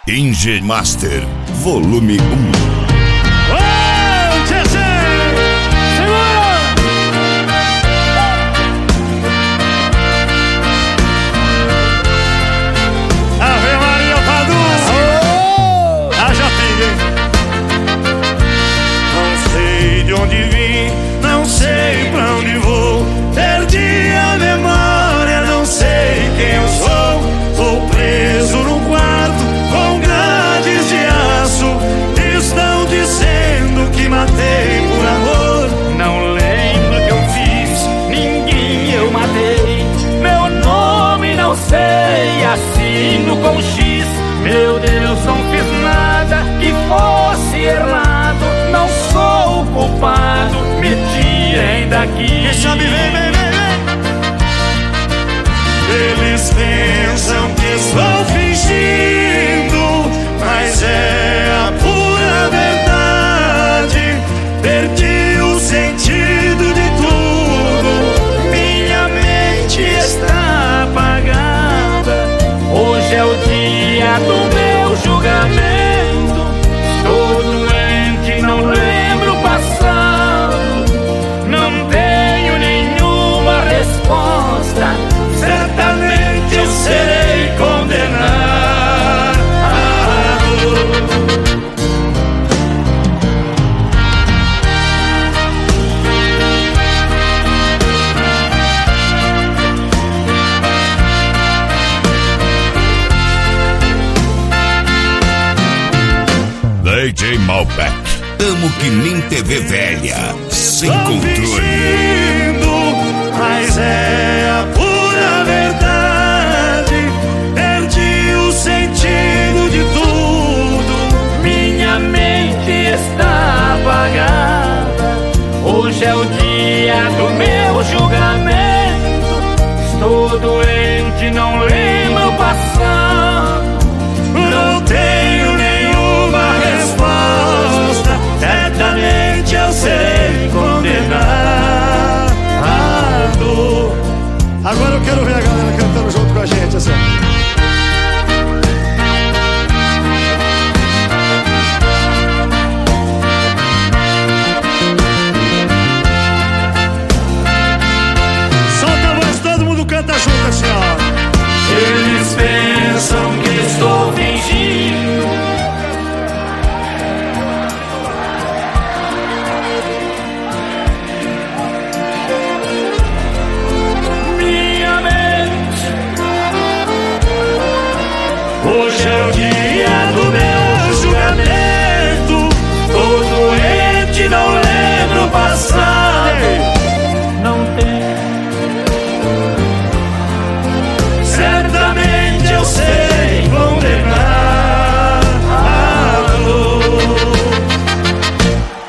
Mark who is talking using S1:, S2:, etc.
S1: Engemaster, volume 1.
S2: Assino com X, meu Deus, não fiz nada que fosse errado. Não sou o culpado, me tirem daqui.
S3: Deixa me ver, Eles pensam que estou fingindo, mas é a pura verdade. Perdi o sentido de tudo, minha mente está apagada.
S2: Hoje é o dia do meu julgamento. Estou doente, não lembro o passado. Não tenho nenhuma resposta. Certamente eu serei condenado.
S1: DJ Malbec, amo que nem TV velha, sem controle.
S3: Fingindo, mas é a pura verdade. Perdi o sentido de tudo,
S2: minha mente está apagada. Hoje é o dia do meu julgamento. Estou doente, não lembro